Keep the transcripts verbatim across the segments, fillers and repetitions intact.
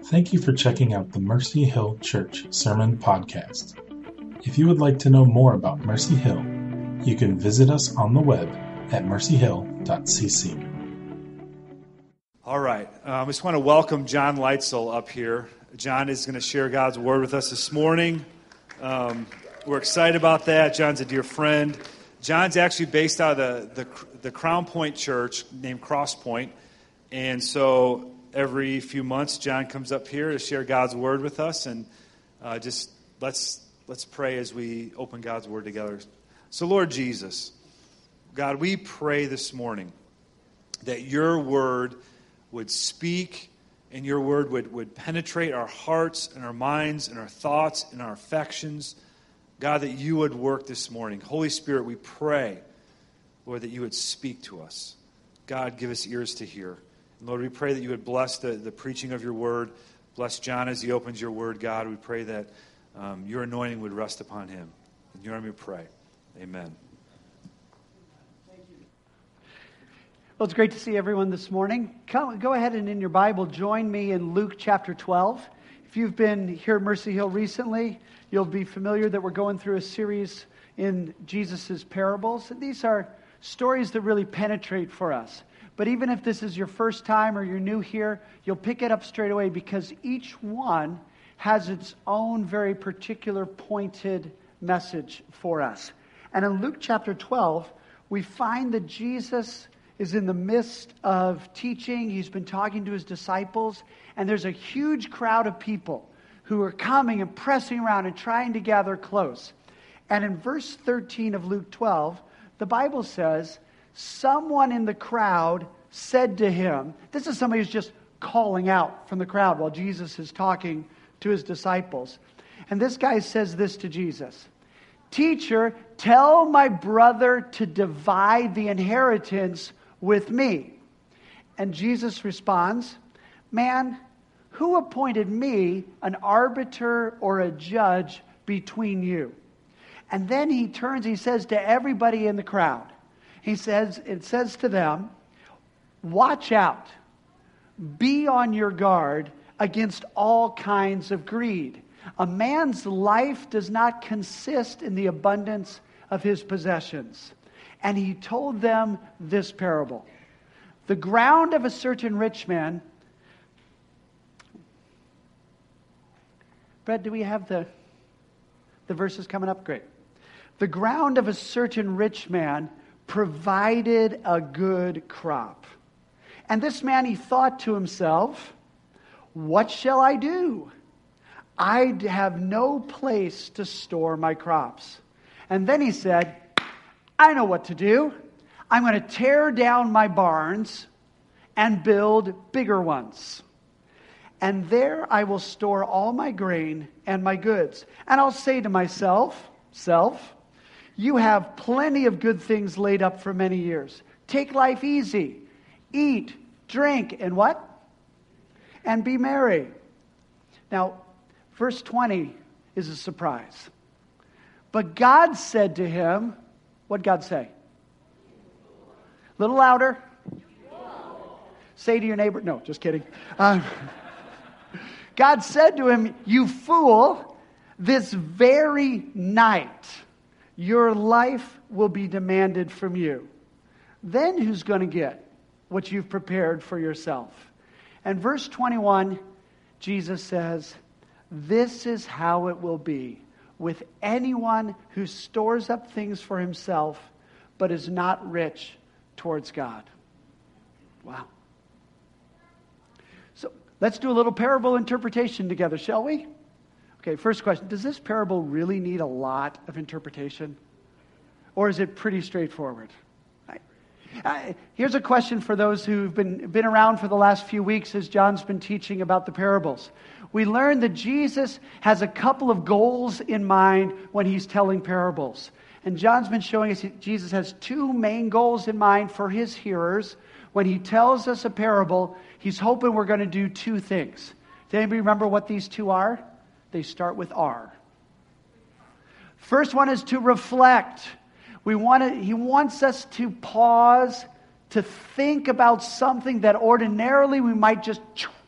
Thank you for checking out the Mercy Hill Church Sermon Podcast. If you would like to know more about Mercy Hill, you can visit us on the web at mercy hill dot c c. All right. Um, I just want to welcome John Leitzel up here. John is going to share God's Word with us this morning. Um, we're excited about that. John's a dear friend. John's actually based out of the, the, the Crown Point Church named Cross Point. And so every few months, John comes up here to share God's Word with us. And uh, just let's let's pray as we open God's Word together. So, Lord Jesus, God, we pray this morning that your Word would speak and your Word would, would penetrate our hearts and our minds and our thoughts and our affections. God, that you would work this morning. Holy Spirit, we pray, Lord, that you would speak to us. God, give us ears to hear. And Lord, we pray that you would bless the, the preaching of your word. Bless John as he opens your word, God. We pray that um, your anointing would rest upon him. In your name we pray. Amen. Thank you. Well, it's great to see everyone this morning. Come, go ahead and in your Bible, join me in Luke chapter twelve. If you've been here at Mercy Hill recently, you'll be familiar that we're going through a series in Jesus' parables. And these are stories that really penetrate for us. But even if this is your first time or you're new here, you'll pick it up straight away because each one has its own very particular pointed message for us. And in Luke chapter twelve, we find that Jesus is in the midst of teaching. He's been talking to his disciples, and there's a huge crowd of people who are coming and pressing around and trying to gather close. And in verse thirteen of Luke twelve, the Bible says, someone in the crowd said to him, this is somebody who's just calling out from the crowd while Jesus is talking to his disciples. And this guy says this to Jesus, "Teacher, tell my brother to divide the inheritance with me." And Jesus responds, "Man, who appointed me an arbiter or a judge between you?" And then he turns, he says to everybody in the crowd, he says, it says to them, "Watch out, be on your guard against all kinds of greed. A man's life does not consist in the abundance of his possessions." And he told them this parable. The ground of a certain rich man. Brett, do we have the, the verses coming up? Great. The ground of a certain rich man provided a good crop. And this man, he thought to himself, "What shall I do? I have no place to store my crops." And then he said, "I know what to do. I'm going to tear down my barns and build bigger ones. And there I will store all my grain and my goods. And I'll say to myself, self, you have plenty of good things laid up for many years. Take life easy. Eat, drink, and what? And be merry." Now, verse twenty is a surprise. But God said to him, what'd God say? A little louder. Say to your neighbor, no, just kidding. Uh, God said to him, "You fool, this very night your life will be demanded from you. Then who's going to get what you've prepared for yourself?" And verse twenty-one, Jesus says, "This is how it will be with anyone who stores up things for himself, but is not rich towards God." Wow. So let's do a little parable interpretation together, shall we? Okay, first question. Does this parable really need a lot of interpretation? Or is it pretty straightforward? Right. Uh, here's a question for those who've been, been around for the last few weeks as John's been teaching about the parables. We learned that Jesus has a couple of goals in mind when he's telling parables. And John's been showing us that Jesus has two main goals in mind for his hearers. When he tells us a parable, he's hoping we're going to do two things. Does anybody remember what these two are? They start with R. First one is to reflect. We want to, he wants us to pause, to think about something that ordinarily we might just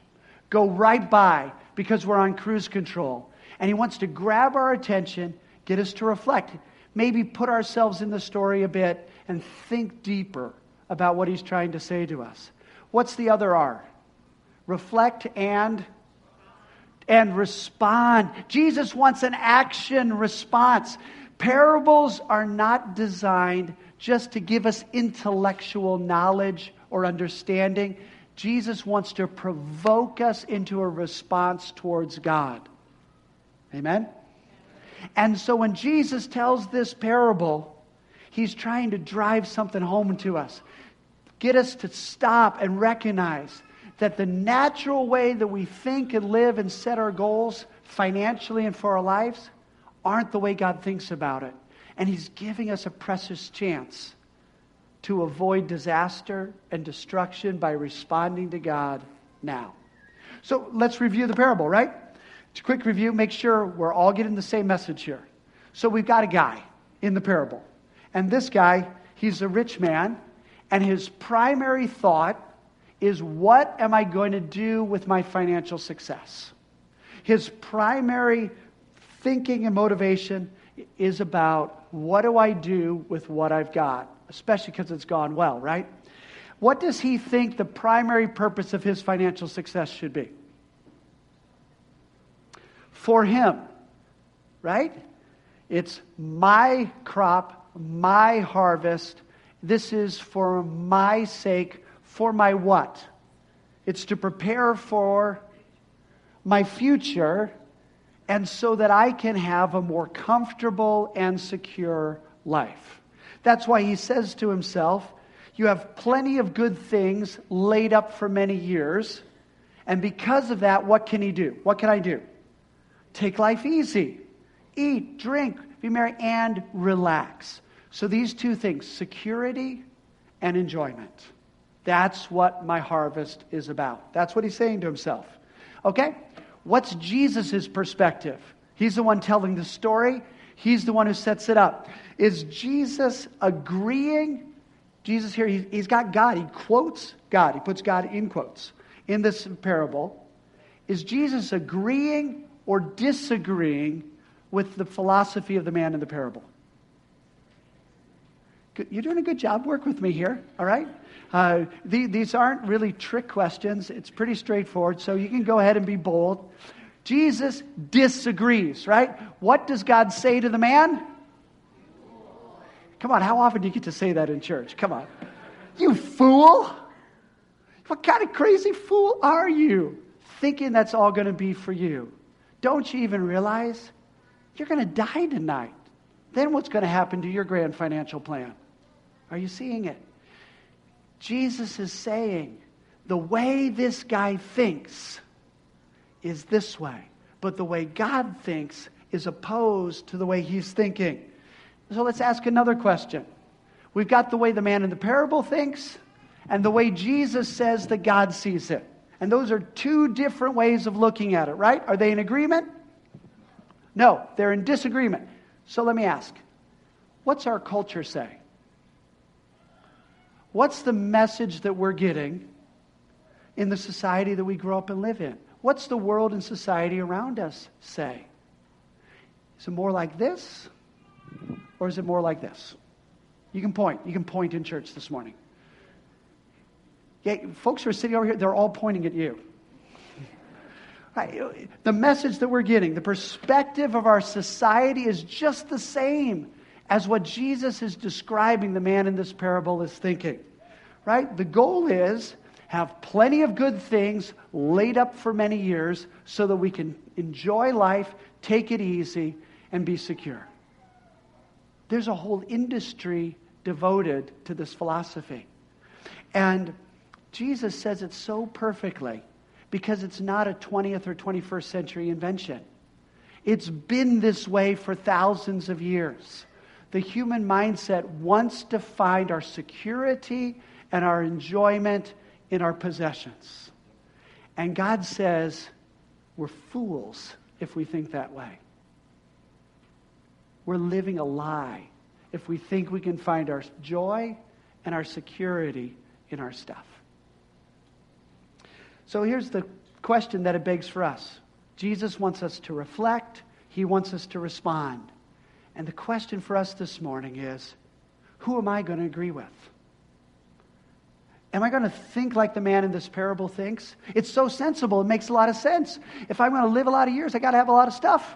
go right by because we're on cruise control. And he wants to grab our attention, get us to reflect, maybe put ourselves in the story a bit and think deeper about what he's trying to say to us. What's the other R? Reflect and and respond. Jesus wants an action response. Parables are not designed just to give us intellectual knowledge or understanding. Jesus wants to provoke us into a response towards God. Amen? And so when Jesus tells this parable, he's trying to drive something home to us. Get us to stop and recognize that the natural way that we think and live and set our goals financially and for our lives aren't the way God thinks about it. And he's giving us a precious chance to avoid disaster and destruction by responding to God now. So let's review the parable, right? Just a quick review, make sure we're all getting the same message here. So we've got a guy in the parable. And this guy, he's a rich man, and his primary thought is, what am I going to do with my financial success? His primary thinking and motivation is about, what do I do with what I've got? Especially because it's gone well, right? What does he think the primary purpose of his financial success should be? For him, right? It's my crop, my harvest. This is for my sake. For my what? It's to prepare for my future, and so that I can have a more comfortable and secure life. That's why he says to himself, you have plenty of good things laid up for many years, and because of that, what can he do? What can I do? Take life easy. Eat, drink, be merry, and relax. So these two things, security and enjoyment. That's what my harvest is about. That's what he's saying to himself. Okay? What's Jesus' perspective? He's the one telling the story. He's the one who sets it up. Is Jesus agreeing? Jesus here, he, he's got God. He quotes God. He puts God in quotes in this parable. Is Jesus agreeing or disagreeing with the philosophy of the man in the parable? You're doing a good job. Work with me here, all right? Uh, the, these aren't really trick questions. It's pretty straightforward, so you can go ahead and be bold. Jesus disagrees, right? What does God say to the man? Come on, how often do you get to say that in church? Come on. You fool! What kind of crazy fool are you? Thinking that's all going to be for you. Don't you even realize you're going to die tonight? Then what's going to happen to your grand financial plan? Are you seeing it? Jesus is saying, the way this guy thinks is this way, but the way God thinks is opposed to the way he's thinking. So let's ask another question. We've got the way the man in the parable thinks, and the way Jesus says that God sees it. And those are two different ways of looking at it, right? Are they in agreement? No, they're in disagreement. So let me ask, what's our culture say? What's the message that we're getting in the society that we grow up and live in? What's the world and society around us say? Is it more like this, or is it more like this? You can point. You can point in church this morning. Yeah, folks who are sitting over here, they're all pointing at you. Right. The message that we're getting, the perspective of our society is just the same as what Jesus is describing the man in this parable is thinking. Right? The goal is have plenty of good things laid up for many years so that we can enjoy life, take it easy, and be secure. There's a whole industry devoted to this philosophy. And Jesus says it so perfectly because it's not a twentieth or twenty-first century invention. It's been this way for thousands of years. The human mindset wants to find our security and our enjoyment in our possessions. And God says we're fools if we think that way. We're living a lie if we think we can find our joy and our security in our stuff. So here's the question that it begs for us. Jesus wants us to reflect. He wants us to respond. And the question for us this morning is, who am I going to agree with? Am I going to think like the man in this parable thinks? It's so sensible. It makes a lot of sense. If I'm going to live a lot of years, I got to have a lot of stuff.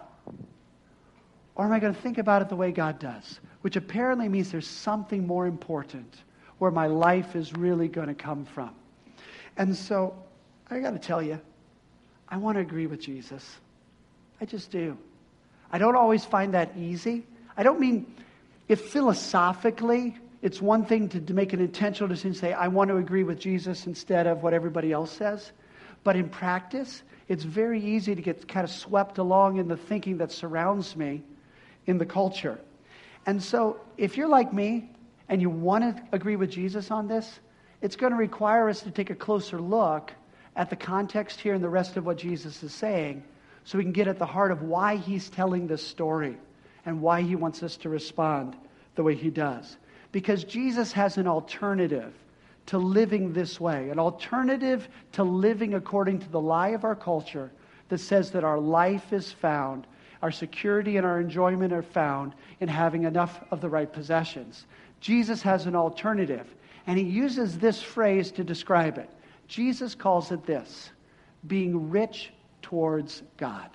Or am I going to think about it the way God does? Which apparently means there's something more important where my life is really going to come from. And so, I got to tell you, I want to agree with Jesus. I just do. I don't always find that easy. I don't mean if philosophically it's one thing to, to make an intentional decision and say, I want to agree with Jesus instead of what everybody else says. But in practice, it's very easy to get kind of swept along in the thinking that surrounds me in the culture. And so if you're like me and you want to agree with Jesus on this, it's going to require us to take a closer look at the context here and the rest of what Jesus is saying so we can get at the heart of why he's telling this story and why he wants us to respond the way he does. Because Jesus has an alternative to living this way, an alternative to living according to the lie of our culture that says that our life is found, our security and our enjoyment are found in having enough of the right possessions. Jesus has an alternative, and he uses this phrase to describe it. Jesus calls it this, being rich towards God.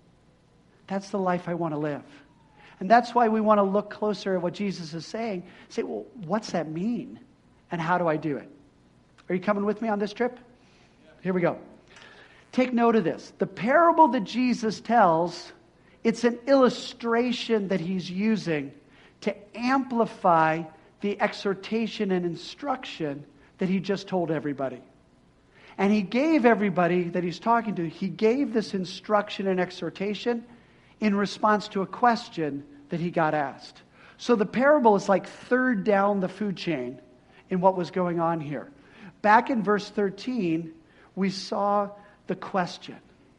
That's the life I want to live. And that's why we want to look closer at what Jesus is saying. Say, well, what's that mean? And how do I do it? Are you coming with me on this trip? Here we go. Take note of this. The parable that Jesus tells, it's an illustration that he's using to amplify the exhortation and instruction that he just told everybody. And he gave everybody that he's talking to, he gave this instruction and exhortation in response to a question that he got asked. So the parable is like third down the food chain in what was going on here. Back in verse thirteen, we saw the question.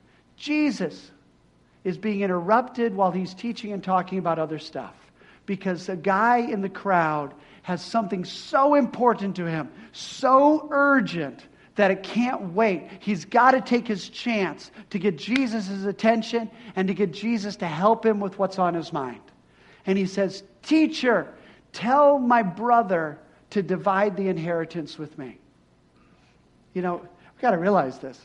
Jesus is being interrupted while he's teaching and talking about other stuff because a guy in the crowd has something so important to him, so urgent, that it can't wait. He's got to take his chance to get Jesus' attention and to get Jesus to help him with what's on his mind. And he says, "Teacher, tell my brother to divide the inheritance with me." You know, we've got to realize this.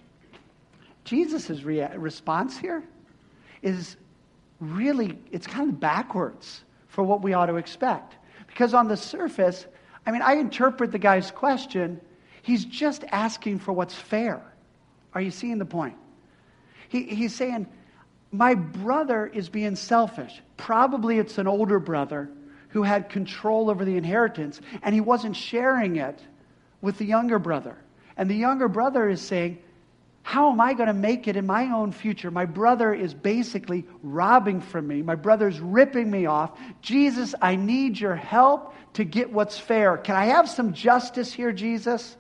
Jesus' rea- response here is really, it's kind of backwards for what we ought to expect. Because on the surface, I mean, I interpret the guy's question, he's just asking for what's fair. Are you seeing the point? He, he's saying, my brother is being selfish. Probably it's an older brother who had control over the inheritance, and he wasn't sharing it with the younger brother. And the younger brother is saying, how am I going to make it in my own future? My brother is basically robbing from me. My brother's ripping me off. Jesus, I need your help to get what's fair. Can I have some justice here, Jesus?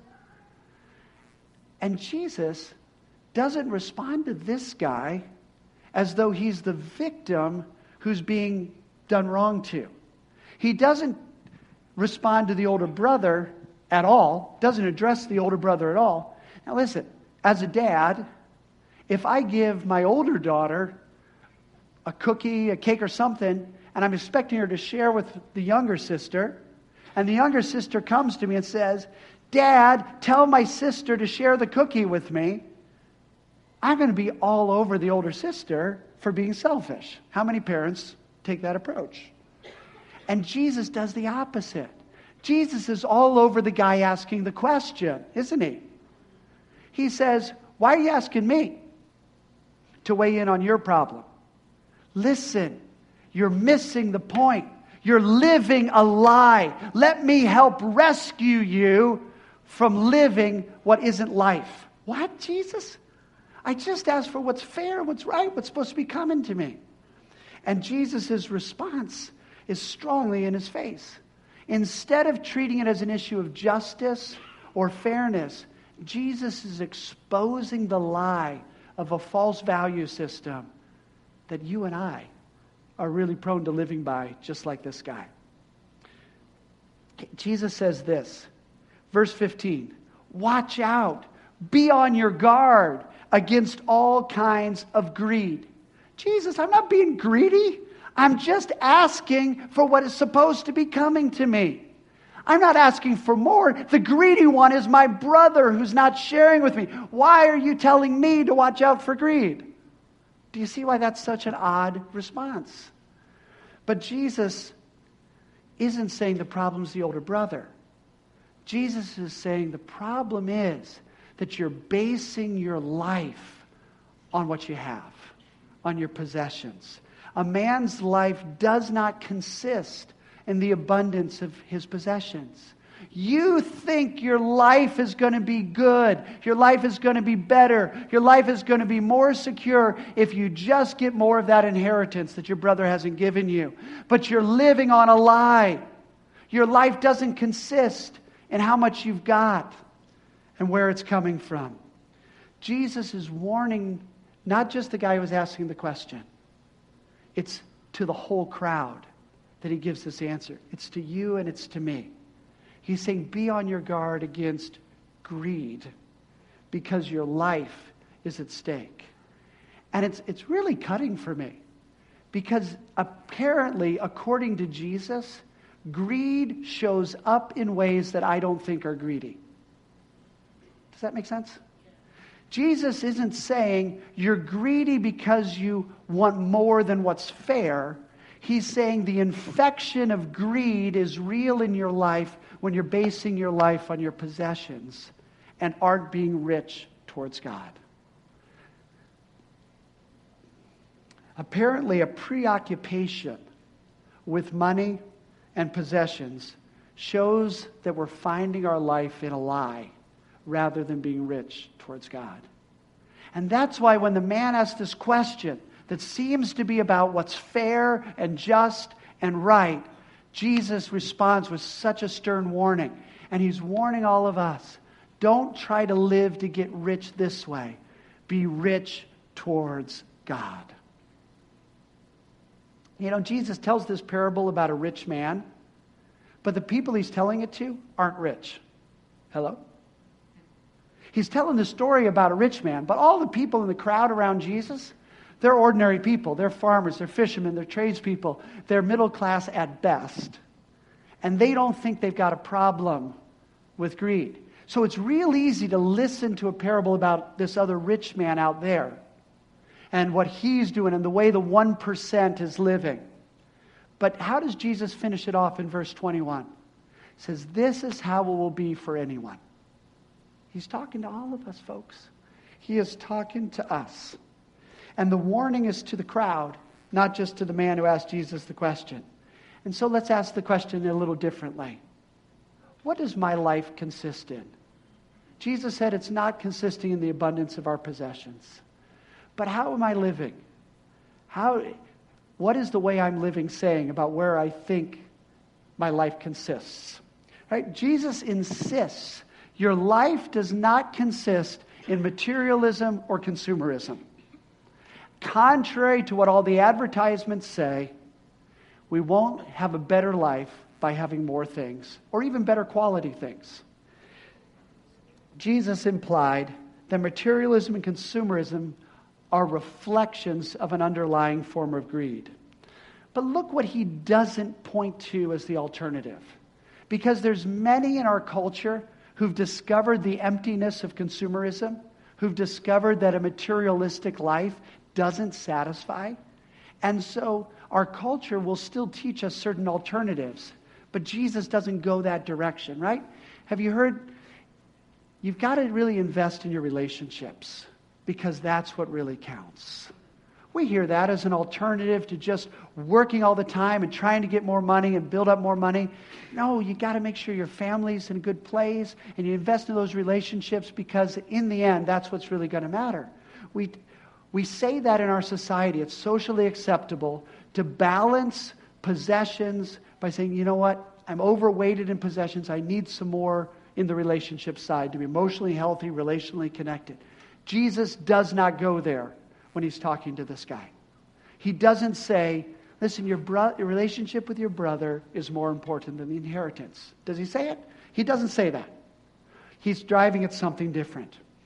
And Jesus doesn't respond to this guy as though he's the victim who's being done wrong to. He doesn't respond to the older brother at all, doesn't address the older brother at all. Now listen, as a dad, if I give my older daughter a cookie, a cake or something, and I'm expecting her to share with the younger sister, and the younger sister comes to me and says, "Dad, tell my sister to share the cookie with me," I'm going to be all over the older sister for being selfish. How many parents take that approach? And Jesus does the opposite. Jesus is all over the guy asking the question, isn't he? He says, why are you asking me to weigh in on your problem? Listen, you're missing the point. You're living a lie. Let me help rescue you from living what isn't life. What, Jesus? I just asked for what's fair, what's right, what's supposed to be coming to me. And Jesus' response is strongly in his face. Instead of treating it as an issue of justice or fairness, Jesus is exposing the lie of a false value system that you and I are really prone to living by, just like this guy. Jesus says this, verse fifteen, watch out, be on your guard. against all kinds of greed. Jesus, I'm not being greedy. I'm just asking for what is supposed to be coming to me. I'm not asking for more. The greedy one is my brother who's not sharing with me. Why are you telling me to watch out for greed? Do you see why that's such an odd response? But Jesus isn't saying the problem's the older brother. Jesus is saying the problem is that you're basing your life on what you have, on your possessions. A man's life does not consist in the abundance of his possessions. You think your life is going to be good, your life is going to be better, your life is going to be more secure if you just get more of that inheritance that your brother hasn't given you. But you're living on a lie. Your life doesn't consist in how much you've got and where it's coming from. Jesus is warning not just the guy who was asking the question. It's to the whole crowd that he gives this answer. It's to you and it's to me. He's saying, be on your guard against greed because your life is at stake. And it's it's really cutting for me because apparently, according to Jesus, greed shows up in ways that I don't think are greedy. Does that make sense? Jesus isn't saying you're greedy because you want more than what's fair. He's saying the infection of greed is real in your life when you're basing your life on your possessions and aren't being rich towards God. Apparently, a preoccupation with money and possessions shows that we're finding our life in a lie rather than being rich towards God. And that's why when the man asked this question that seems to be about what's fair and just and right, Jesus responds with such a stern warning. And he's warning all of us, don't try to live to get rich this way. Be rich towards God. You know, Jesus tells this parable about a rich man, but the people he's telling it to aren't rich. Hello? He's telling the story about a rich man, but all the people in the crowd around Jesus, they're ordinary people. They're farmers, they're fishermen, they're tradespeople. They're middle class at best. And they don't think they've got a problem with greed. So it's real easy to listen to a parable about this other rich man out there and what he's doing and the way the one percent is living. But how does Jesus finish it off in verse twenty-one? He says, this is how it will be for anyone. He's talking to all of us, folks. He is talking to us. And the warning is to the crowd, not just to the man who asked Jesus the question. And so let's ask the question a little differently. What does my life consist in? Jesus said it's not consisting in the abundance of our possessions. But how am I living? How, what is the way I'm living saying about where I think my life consists? Right? Jesus insists your life does not consist in materialism or consumerism. Contrary to what all the advertisements say, we won't have a better life by having more things, or even better quality things. Jesus implied that materialism and consumerism are reflections of an underlying form of greed. But look what he doesn't point to as the alternative. Because there's many in our culture who've discovered the emptiness of consumerism, who've discovered that a materialistic life doesn't satisfy. And so our culture will still teach us certain alternatives. But Jesus doesn't go that direction, right? Have you heard? You've got to really invest in your relationships because that's what really counts. We hear that as an alternative to just working all the time and trying to get more money and build up more money. No, you got to make sure your family's in a good place and you invest in those relationships because in the end, that's what's really going to matter. We we say that in our society. It's socially acceptable to balance possessions by saying, you know what, I'm overweighted in possessions. I need some more in the relationship side to be emotionally healthy, relationally connected. Jesus does not go there when he's talking to this guy. He doesn't say, listen, your, bro- your relationship with your brother is more important than the inheritance. Does he say it? He doesn't say that. He's driving at something different.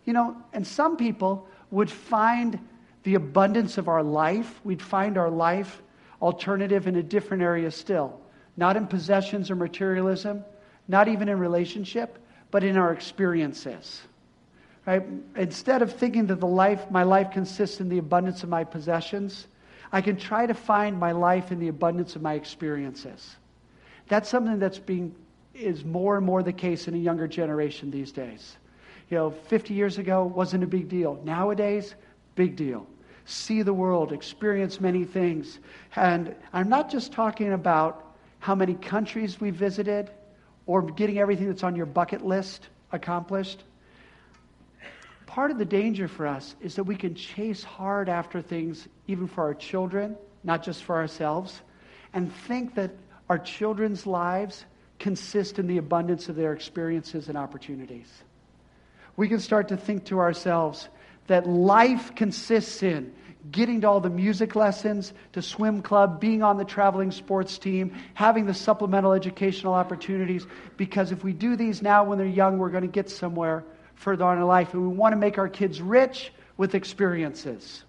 You know, and some people would find the abundance of our life, we'd find our life alternative in a different area still. Not in possessions or materialism, not even in relationship, but in our experiences. Right? Instead of thinking that the life, my life consists in the abundance of my possessions, I can try to find my life in the abundance of my experiences. That's something that's being is more and more the case in a younger generation these days. You know, fifty years ago wasn't a big deal. Nowadays, big deal. See the world, experience many things. And I'm not just talking about how many countries we visited or getting everything that's on your bucket list accomplished. Part of the danger for us is that we can chase hard after things, even for our children, not just for ourselves, and think that our children's lives consist in the abundance of their experiences and opportunities. We can start to think to ourselves that life consists in getting to all the music lessons, to swim club, being on the traveling sports team, having the supplemental educational opportunities, because if we do these now when they're young, we're going to get somewhere further on in life. And we want to make our kids rich with experiences.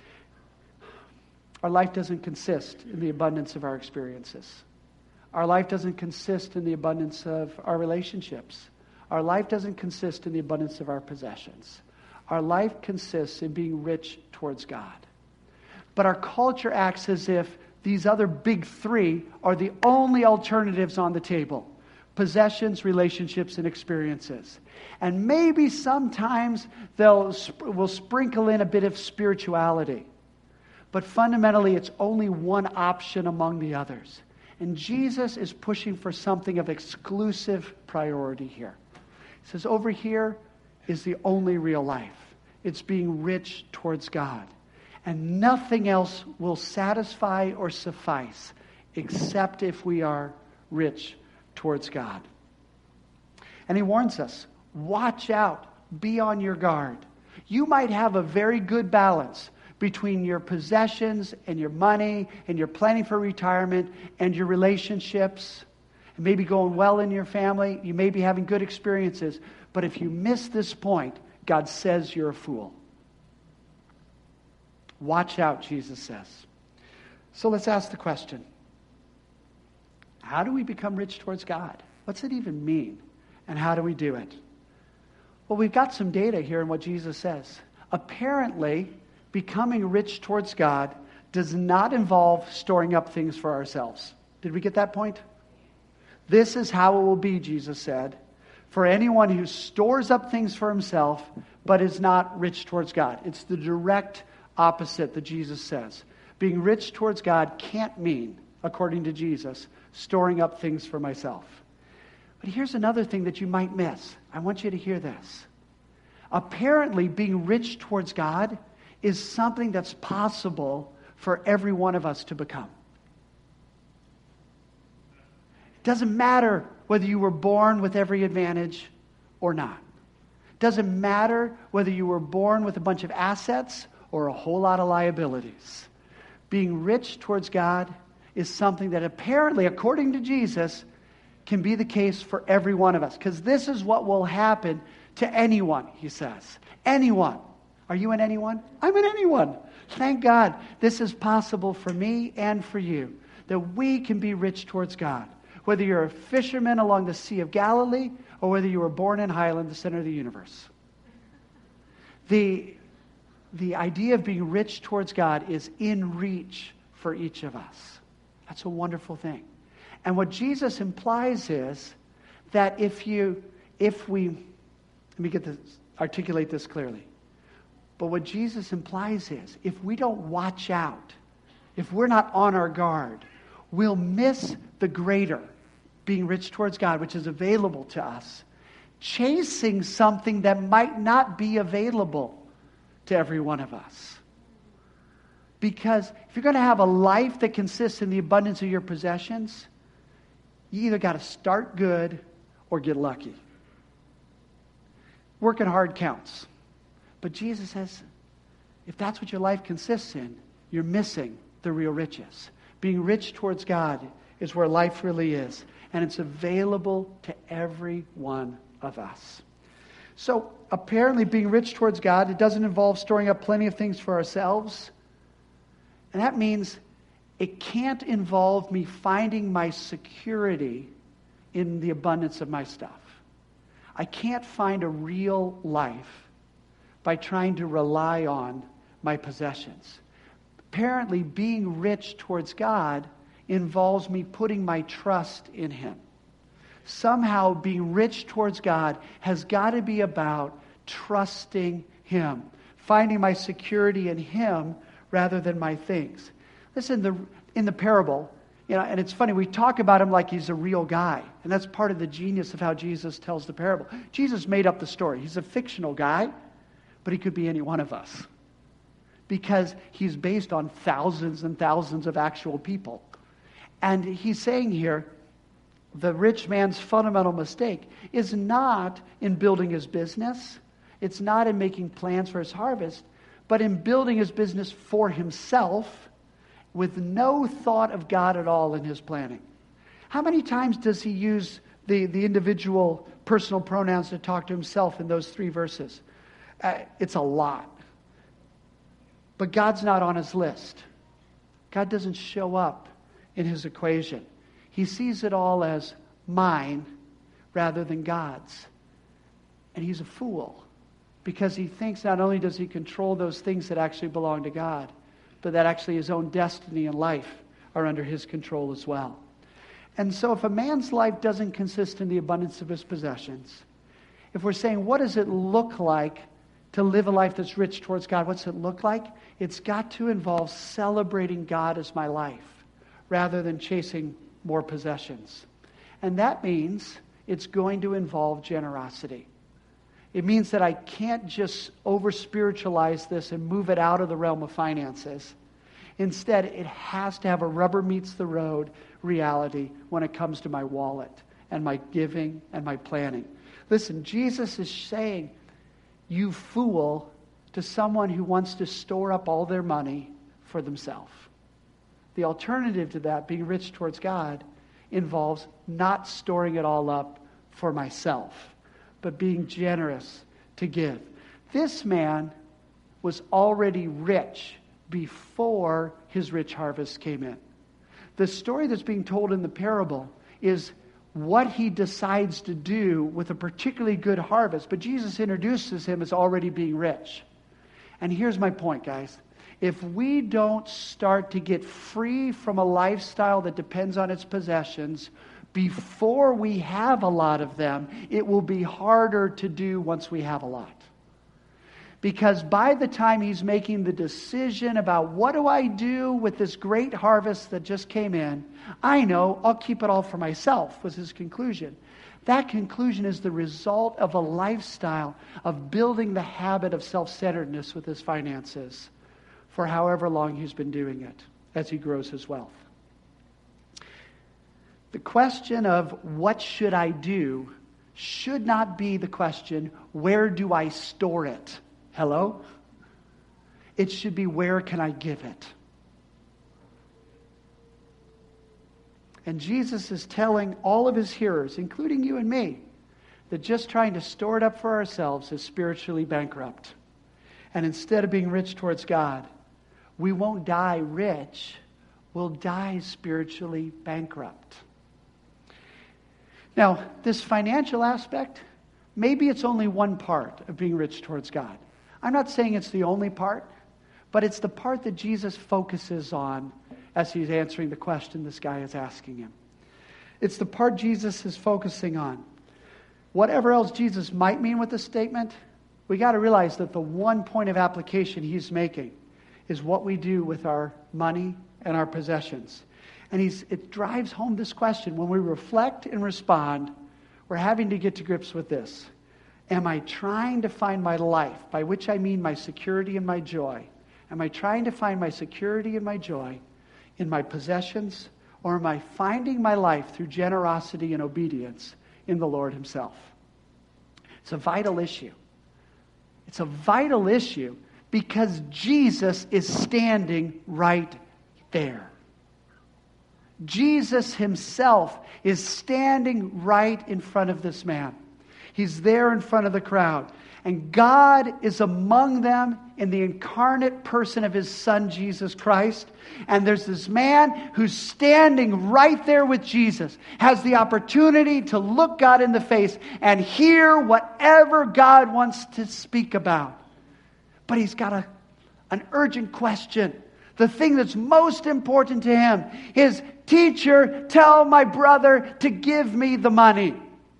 Our life doesn't consist in the abundance of our experiences. Our life doesn't consist in the abundance of our relationships. Our life doesn't consist in the abundance of our possessions. Our life consists in being rich towards God. But our culture acts as if these other big three are the only alternatives on the table. Possessions, relationships, and experiences. And maybe sometimes they'll will sprinkle in a bit of spirituality. But fundamentally, it's only one option among the others. And Jesus is pushing for something of exclusive priority here. He says, over here is the only real life. It's being rich towards God. And nothing else will satisfy or suffice except if we are rich towards God. And he warns us, watch out, be on your guard. You might have a very good balance between your possessions and your money and your planning for retirement and your relationships. It may be going well in your family. You may be having good experiences. But if you miss this point, God says you're a fool. Watch out, Jesus says. So let's ask the question. How do we become rich towards God? What's it even mean? And how do we do it? Well, we've got some data here in what Jesus says. Apparently, becoming rich towards God does not involve storing up things for ourselves. Did we get that point? This is how it will be, Jesus said, for anyone who stores up things for himself but is not rich towards God. It's the direct opposite that Jesus says. Being rich towards God can't mean, according to Jesus, storing up things for myself. But here's another thing that you might miss. I want you to hear this. Apparently, being rich towards God is something that's possible for every one of us to become. It doesn't matter whether you were born with every advantage or not. It doesn't matter whether you were born with a bunch of assets or a whole lot of liabilities. Being rich towards God is something that apparently, according to Jesus, can be the case for every one of us. Because this is what will happen to anyone, he says. Anyone. Are you an anyone? I'm an anyone. Thank God this is possible for me and for you, that we can be rich towards God. Whether you're a fisherman along the Sea of Galilee or whether you were born in Highland, the center of the universe. The, the idea of being rich towards God is in reach for each of us. That's a wonderful thing. And what Jesus implies is that if you, if we, let me get this, articulate this clearly. But what Jesus implies is, if we don't watch out, if we're not on our guard, we'll miss the greater, being rich towards God, which is available to us, chasing something that might not be available to every one of us. Because if you're going to have a life that consists in the abundance of your possessions, you either got to start good or get lucky. Working hard counts. But Jesus says, if that's what your life consists in, you're missing the real riches. Being rich towards God is where life really is. And it's available to every one of us. So apparently being rich towards God, it doesn't involve storing up plenty of things for ourselves. And that means it can't involve me finding my security in the abundance of my stuff. I can't find a real life by trying to rely on my possessions. Apparently, being rich towards God involves me putting my trust in Him. Somehow, being rich towards God has got to be about trusting Him, finding my security in Him rather than my things. Listen, the, in the parable, you know, and it's funny, we talk about Him like He's a real guy, and that's part of the genius of how Jesus tells the parable. Jesus made up the story. He's a fictional guy, but He could be any one of us, because He's based on thousands and thousands of actual people. And He's saying here, the rich man's fundamental mistake is not in building his business. It's not in making plans for his harvest, but in building his business for himself with no thought of God at all in his planning. How many times does he use the, the individual personal pronouns to talk to himself in those three verses? Uh, it's a lot. But God's not on his list. God doesn't show up in his equation. He sees it all as mine rather than God's. And he's a fool, because he thinks not only does he control those things that actually belong to God, but that actually his own destiny and life are under his control as well. And so if a man's life doesn't consist in the abundance of his possessions, if we're saying, what does it look like to live a life that's rich towards God? What's it look like? It's got to involve celebrating God as my life rather than chasing more possessions. And that means it's going to involve generosity. It means that I can't just over-spiritualize this and move it out of the realm of finances. Instead, it has to have a rubber meets the road reality when it comes to my wallet and my giving and my planning. Listen, Jesus is saying, you fool, to someone who wants to store up all their money for themselves. The alternative to that, being rich towards God, involves not storing it all up for myself, but being generous to give. This man was already rich before his rich harvest came in. The story that's being told in the parable is what he decides to do with a particularly good harvest, but Jesus introduces him as already being rich. And here's my point, guys. If we don't start to get free from a lifestyle that depends on its possessions before we have a lot of them, it will be harder to do once we have a lot. Because by the time he's making the decision about what do I do with this great harvest that just came in, I know I'll keep it all for myself, was his conclusion. That conclusion is the result of a lifestyle of building the habit of self-centeredness with his finances for however long he's been doing it as he grows his wealth. The question of what should I do should not be the question, where do I store it? Hello? It should be, where can I give it? And Jesus is telling all of his hearers, including you and me, that just trying to store it up for ourselves is spiritually bankrupt. And instead of being rich towards God, we won't die rich, we'll die spiritually bankrupt. Now, this financial aspect, maybe it's only one part of being rich towards God. I'm not saying it's the only part, but it's the part that Jesus focuses on as he's answering the question this guy is asking him. It's the part Jesus is focusing on. Whatever else Jesus might mean with this statement, we got to realize that the one point of application he's making is what we do with our money and our possessions. And he's, it drives home this question. When we reflect and respond, we're having to get to grips with this. Am I trying to find my life, by which I mean my security and my joy? Am I trying to find my security and my joy in my possessions, or am I finding my life through generosity and obedience in the Lord himself? It's a vital issue. It's a vital issue because Jesus is standing right there. Jesus himself is standing right in front of this man. He's there in front of the crowd. And God is among them in the incarnate person of His Son, Jesus Christ. And there's this man who's standing right there with Jesus, has the opportunity to look God in the face and hear whatever God wants to speak about. But he's got a, an urgent question. The thing that's most important to him is, "Teacher, tell my brother to give me the money."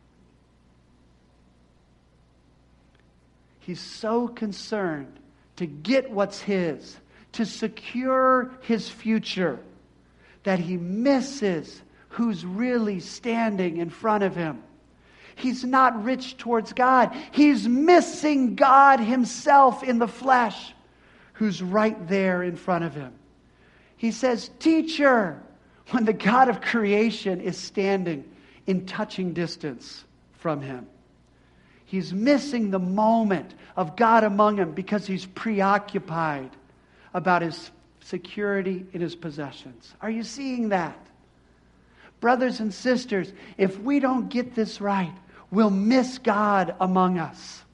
He's so concerned to get what's his, to secure his future, that he misses who's really standing in front of him. He's not rich towards God. He's missing God Himself in the flesh, who's right there in front of him. He says, "Teacher," when the God of creation is standing in touching distance from him. He's missing the moment of God among him because he's preoccupied about his security in his possessions. Are you seeing that? Brothers and sisters, if we don't get this right, we'll miss God among us.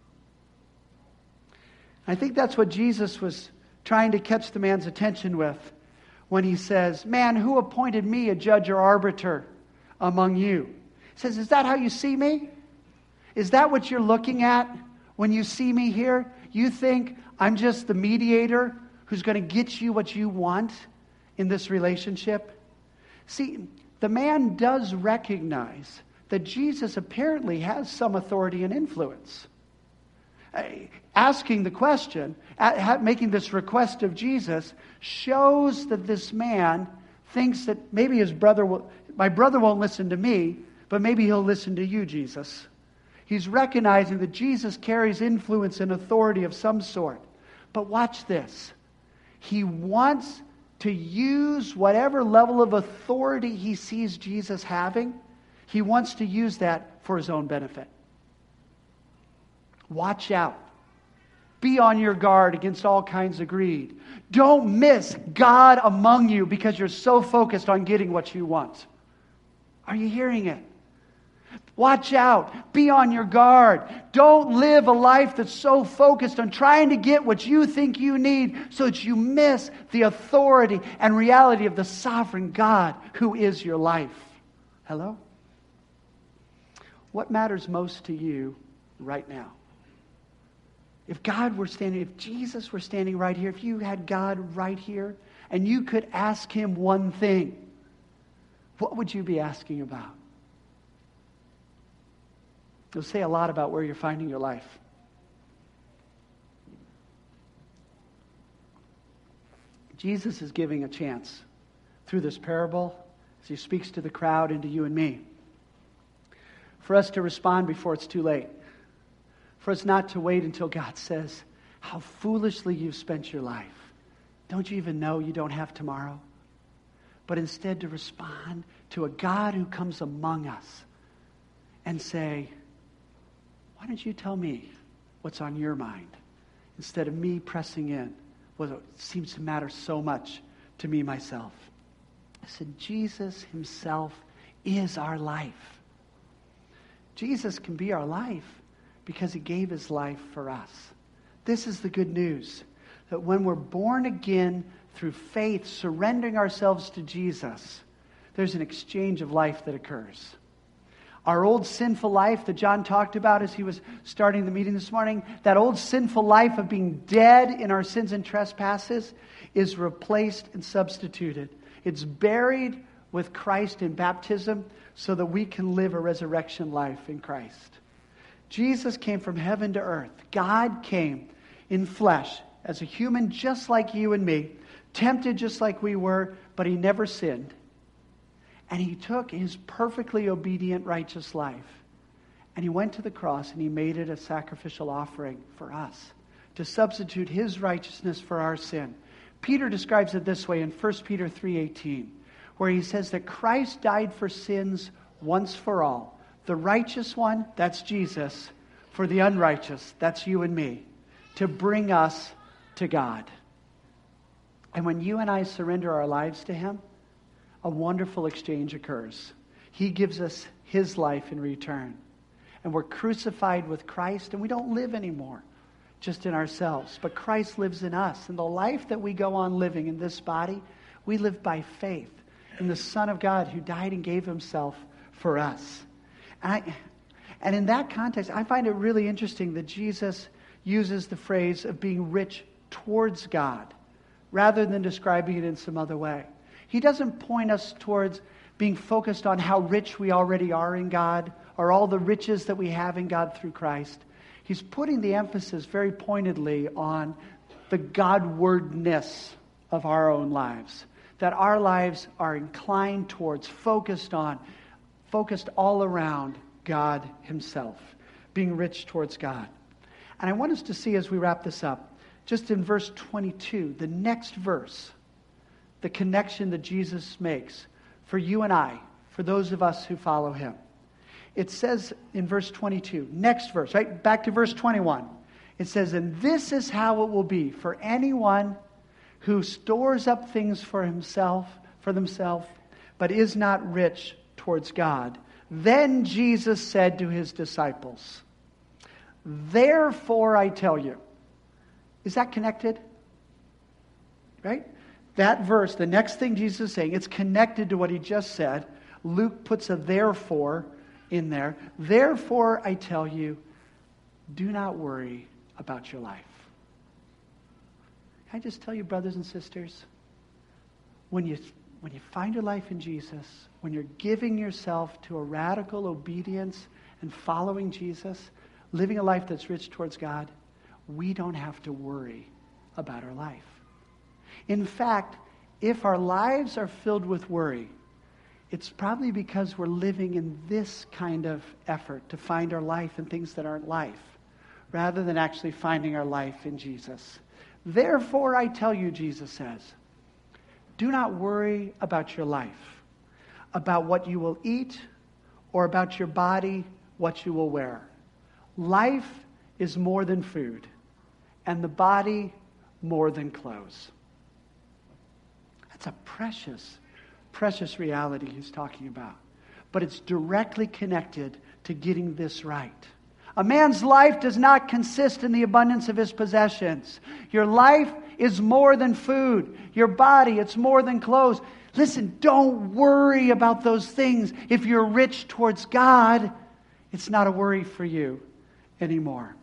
I think that's what Jesus was trying to catch the man's attention with when He says, "Man, who appointed me a judge or arbiter among you?" He says, "Is that how you see me? Is that what you're looking at when you see me here? You think I'm just the mediator who's going to get you what you want in this relationship?" See, the man does recognize that Jesus apparently has some authority and influence. Asking the question, making this request of Jesus, shows that this man thinks that maybe his brother will, my brother won't listen to me, but maybe he'll listen to you, Jesus. He's recognizing that Jesus carries influence and authority of some sort. But watch this. He wants to use whatever level of authority he sees Jesus having. He wants to use that for his own benefit. Watch out. Be on your guard against all kinds of greed. Don't miss God among you because you're so focused on getting what you want. Are you hearing it? Watch out. Be on your guard. Don't live a life that's so focused on trying to get what you think you need so that you miss the authority and reality of the sovereign God who is your life. Hello? What matters most to you right now? If God were standing, if Jesus were standing right here, if you had God right here, and you could ask Him one thing, what would you be asking about? It'll say a lot about where you're finding your life. Jesus is giving a chance through this parable as He speaks to the crowd and to you and me, for us to respond before it's too late. For us not to wait until God says, "How foolishly you've spent your life. Don't you even know you don't have tomorrow?" But instead to respond to a God who comes among us and say, "Why don't you tell me what's on your mind?" Instead of me pressing in what seems to matter so much to me myself. I said, Jesus Himself is our life. Jesus can be our life because He gave His life for us. This is the good news, that when we're born again through faith, surrendering ourselves to Jesus, there's an exchange of life that occurs. Our old sinful life that John talked about as he was starting the meeting this morning, that old sinful life of being dead in our sins and trespasses is replaced and substituted. It's buried with Christ in baptism so that we can live a resurrection life in Christ. Jesus came from heaven to earth. God came in flesh as a human just like you and me, tempted just like we were, but He never sinned. And He took His perfectly obedient, righteous life, and He went to the cross and He made it a sacrificial offering for us to substitute His righteousness for our sin. Peter describes it this way in First Peter three eighteen, where he says that Christ died for sins once for all. The righteous one, that's Jesus. For the unrighteous, that's you and me. To bring us to God. And when you and I surrender our lives to Him, a wonderful exchange occurs. He gives us His life in return. and we're crucified with Christ, and we don't live anymore just in ourselves, but Christ lives in us. And the life that we go on living in this body, we live by faith in the Son of God who died and gave himself for us. And, I, and in that context, I find it really interesting that Jesus uses the phrase of being rich towards God rather than describing it in some other way. He doesn't point us towards being focused on how rich we already are in God or all the riches that we have in God through Christ. He's putting the emphasis very pointedly on the Godwardness of our own lives. That our lives are inclined towards, focused on, focused all around God himself. Being rich towards God. And I want us to see as we wrap this up, just in verse twenty-two, the next verse, the connection that Jesus makes for you and I, for those of us who follow him. It says in verse twenty-two, next verse, right? Back to verse twenty-one. It says, and this is how it will be for anyone who stores up things for himself, for themselves, but is not rich towards God. Then Jesus said to his disciples, therefore I tell you. Is that connected? Right? That verse, the next thing Jesus is saying, it's connected to what he just said. Luke puts a therefore in there. Therefore, I tell you, do not worry about your life. Can I just tell you, brothers and sisters, when you, when you find your life in Jesus, when you're giving yourself to a radical obedience and following Jesus, living a life that's rich towards God, we don't have to worry about our life. In fact, if our lives are filled with worry, it's probably because we're living in this kind of effort to find our life in things that aren't life, rather than actually finding our life in Jesus. Therefore, I tell you, Jesus says, do not worry about your life, about what you will eat, or about your body, what you will wear. Life is more than food, and the body more than clothes. That's a precious, precious reality he's talking about. But it's directly connected to getting this right. A man's life does not consist in the abundance of his possessions. Your life is more than food. Your body, it's more than clothes. Listen, don't worry about those things. If you're rich towards God, it's not a worry for you anymore.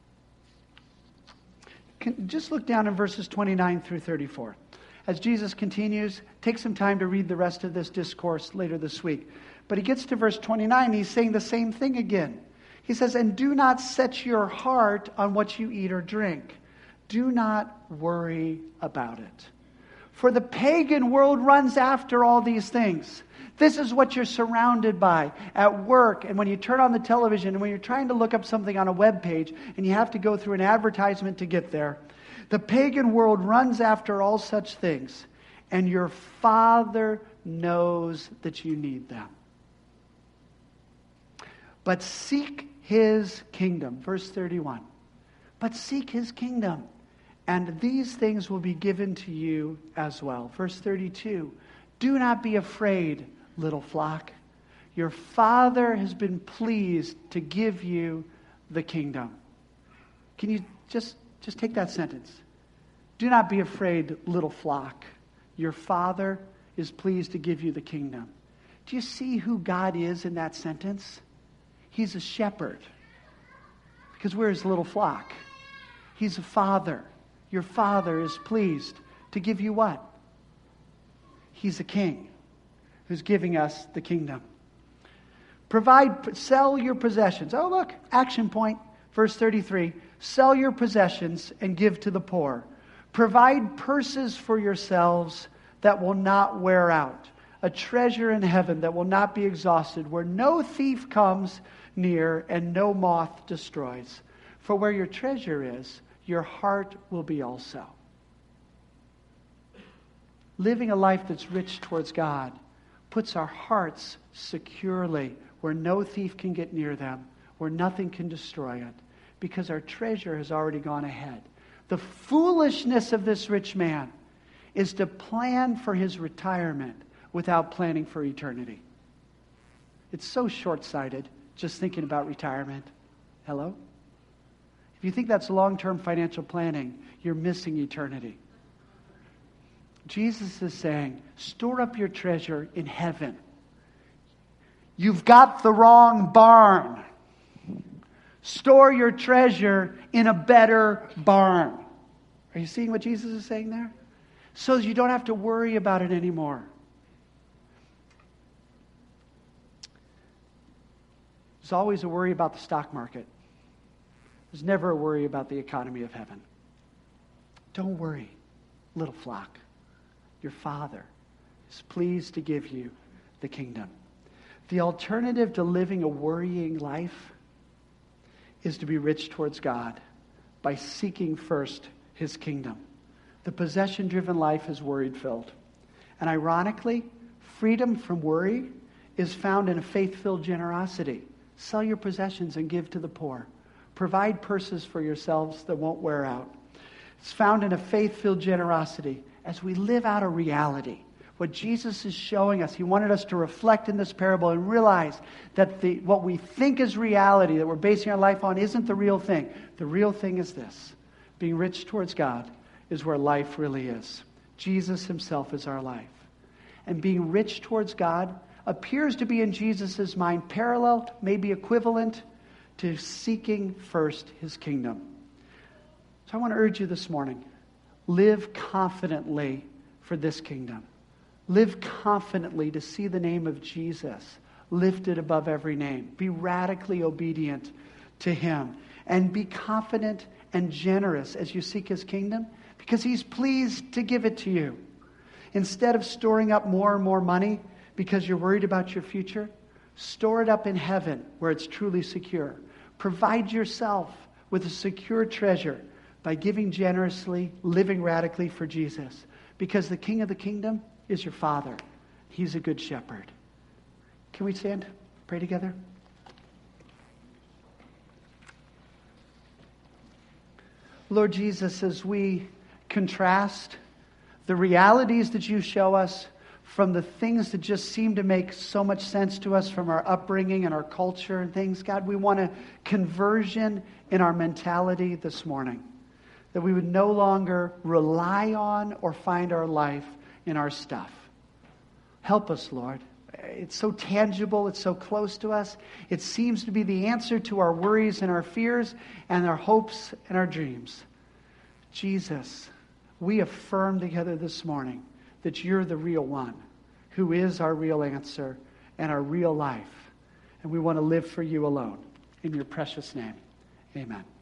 Can, just look down in verses twenty-nine through thirty-four. As Jesus continues, take some time to read the rest of this discourse later this week. But he gets to verse twenty-nine, he's saying the same thing again. He says, and do not set your heart on what you eat or drink. Do not worry about it. For the pagan world runs after all these things. This is what you're surrounded by at work, and when you turn on the television, and when you're trying to look up something on a web page, and you have to go through an advertisement to get there. The pagan world runs after all such things, and your Father knows that you need them. But seek his kingdom. Verse thirty-one. But seek his kingdom, and these things will be given to you as well. Verse thirty-two. Do not be afraid, little flock. Your Father has been pleased to give you the kingdom. Can you just, just take that sentence? Do not be afraid, little flock. Your Father is pleased to give you the kingdom. Do you see who God is in that sentence? He's a shepherd. Because we're his little flock. He's a father. Your Father is pleased to give you what? He's a king who's giving us the kingdom. Provide, sell your possessions. Oh, look, action point, verse thirty-three. Sell your possessions and give to the poor. Provide purses for yourselves that will not wear out. A treasure in heaven that will not be exhausted, where no thief comes near and no moth destroys. For where your treasure is, your heart will be also. Living a life that's rich towards God puts our hearts securely where no thief can get near them, where nothing can destroy it, because our treasure has already gone ahead. The foolishness of this rich man is to plan for his retirement without planning for eternity. It's so short-sighted. just thinking about retirement. Hello? If you think that's long-term financial planning, you're missing eternity. Jesus is saying, store up your treasure in heaven. You've got the wrong barn. Store your treasure in a better barn. Are you seeing what Jesus is saying there? So you don't have to worry about it anymore. There's always a worry about the stock market. There's never a worry about the economy of heaven. Don't worry, little flock. Your Father is pleased to give you the kingdom. The alternative to living a worrying life is to be rich towards God by seeking first His kingdom. The possession-driven life is worried-filled. And ironically, freedom from worry is found in a faith-filled generosity. Sell your possessions and give to the poor. Provide purses for yourselves that won't wear out. It's found in a faith-filled generosity as we live out a reality. What Jesus is showing us, He wanted us to reflect in this parable and realize that the what we think is reality, that we're basing our life on, isn't the real thing. The real thing is this. Being rich towards God is where life really is. Jesus Himself is our life. And being rich towards God appears to be in Jesus' mind parallel, maybe equivalent to seeking first His kingdom. So I want to urge you this morning, live confidently for this kingdom. Live confidently to see the name of Jesus lifted above every name. Be radically obedient to Him. And be confident and generous as you seek His kingdom, because He's pleased to give it to you. Instead of storing up more and more money because you're worried about your future, store it up in heaven where it's truly secure. Provide yourself with a secure treasure by giving generously, living radically for Jesus. Because the King of the kingdom is your Father. He's a good shepherd. Can we stand? Pray together? Lord Jesus, as we contrast the realities that you show us from the things that just seem to make so much sense to us from our upbringing and our culture and things, God, we want a conversion in our mentality this morning. That we would no longer rely on or find our life in our stuff. Help us, Lord. It's so tangible. It's so close to us. It seems to be the answer to our worries and our fears and our hopes and our dreams. Jesus, we affirm together this morning that you're the real one, who is our real answer and our real life. And we want to live for you alone. In your precious name, amen.